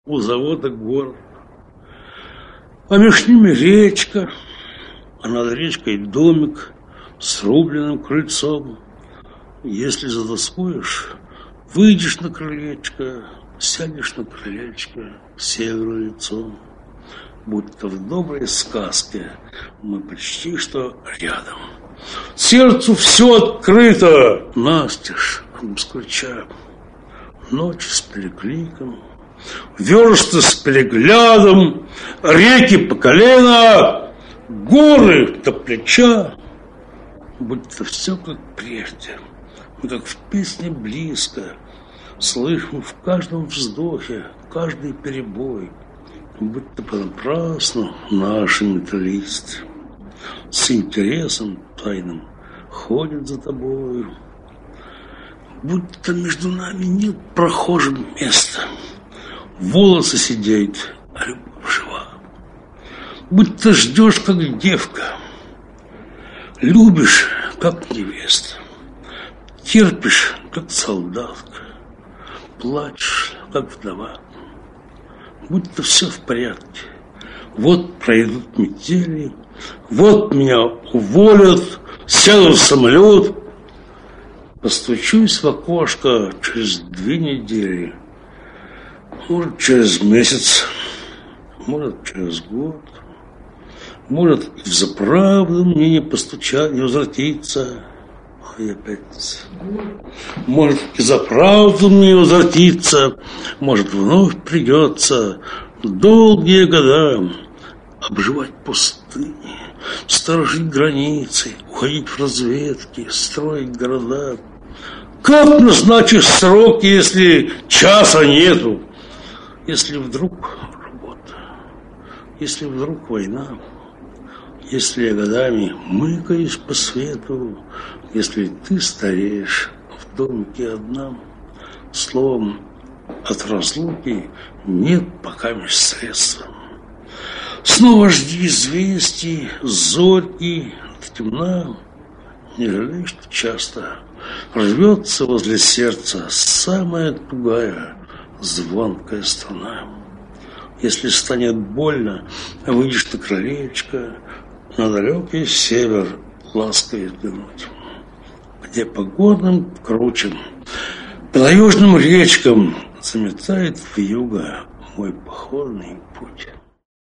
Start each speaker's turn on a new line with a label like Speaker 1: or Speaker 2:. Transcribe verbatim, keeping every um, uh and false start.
Speaker 1: у завода город, а между ними речка, а над речкой домик с рубленным крыльцом. Если затоскуешь, выйдешь на крылечко, сядешь на крылечко к северу лицом. Будто в доброй сказке мы почти что рядом. Сердцу все открыто, настежь, без ключа. Ночь с перекликом, версты с переглядом, реки по колено, горы до плеча. Будто все как прежде, как в песне близко, слышим в каждом вздохе, каждый перебой. Будто понапрасну наши металлисты с интересом тайным ходят за тобою. Будто между нами нет прохожим места. Волосы сидеют, а любовь жива. Будто ждешь, как девка, любишь, как невеста, терпишь, как солдатка, плачешь, как вдова. Будто все в порядке. Вот пройдут метели, вот меня уволят, сяду в самолет, постучусь в окошко через две недели, может, через месяц, может, через год, может, и взаправду мне не постучать, не возвратиться. И опять, может, и заправду мне возвратиться, может, вновь придется долгие года обживать пустыни, сторожить границы, уходить в разведки, строить города. Как назначишь срок, если часа нету? Если вдруг работа, если вдруг война, если я годами мыкаюсь по свету, если ты стареешь в домике одна, словом, от разлуки нет пока меж средства. Снова жди известий, зорьки, темна, не жалей, что часто рвется возле сердца самая тугая, звонкая струна. Если станет больно, выйдешь на крылечко, на далекий север лаской взглянуть, где по горным кручам, по таежным речкам заметает вьюга мой походный путь.